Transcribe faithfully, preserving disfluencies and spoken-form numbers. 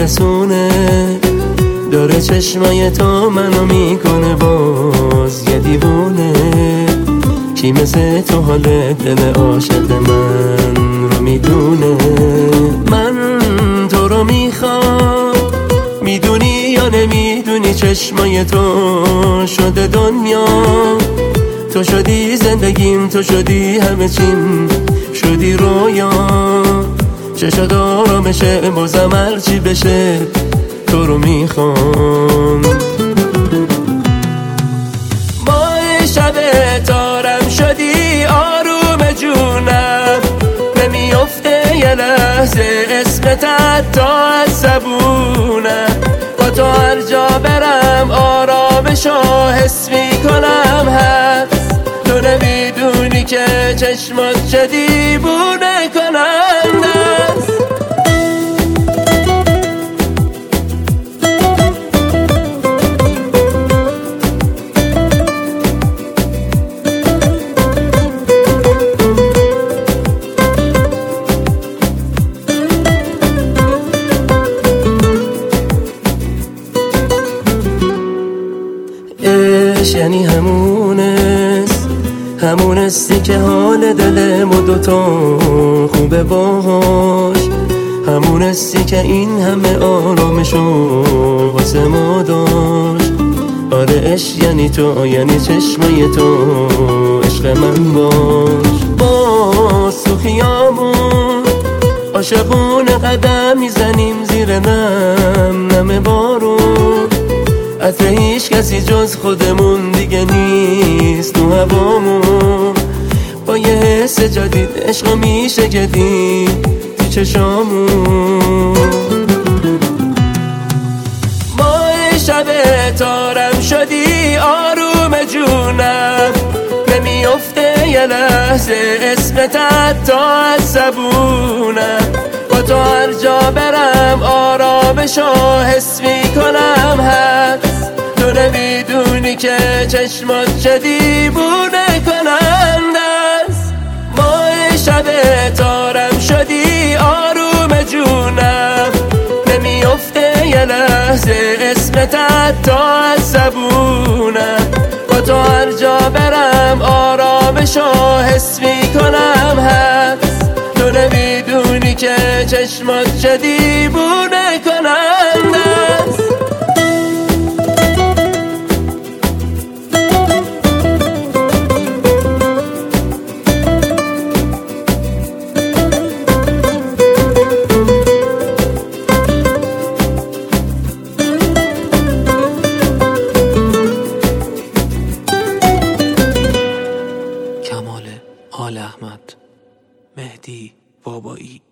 میرسونه، داره چشمای تو منو میکنه باز یه دیوونه. کی مثل تو حال دل عاشق من رو میدونه؟ من تو رو میخوام، میدونی یا نمیدونی چشمای تو شده دنیا. تو شدی زندگیم، تو شدی همه چیم، شدی رویا. چه شد آرامشه بازم هرچی بشه تو رو میخوام. ماه شب تارم شدی آروم جونم، نمیفته یه لحظه اسمت تا از زبونم. با تو هر جا برم آرامشو حس میکنم هست. تو نمیدونی که چشمات چه دیوونه کننده است. یعنی همونست، همونستی که حال دل ما دوتا خوبه باهاش. همونستی که این همه آرامشو واسه ما داشت. آره عشق یعنی تو، یعنی چشمای تو، عشق من باش. باز تو خیامون عاشقونه قدم میزنیم زیر نم نم بارون. عطر هیچ کسی جز خودمون دیگه نیست تو هوامون. با یه حس جدید عشقا میشه جدید تو چشامون. ماه شب تارم شدی آروم جونم، نمیفته یه لحظه اسمت تا از زبونم. با تو هر جا برم آرامشو حس میکنم هست. تو نمیدونی که چشمات چه دیوونه کننده است. ماه شب تارم شدی آروم جونم، نمیفته یه لحظه اسمت تا از زبونم. با تو هر جا برم آرامشو حس میکنم هست. تو نمیدونی که چشمات چه دیوونه کننده است. کمال آل احمد، مهدی بابایی.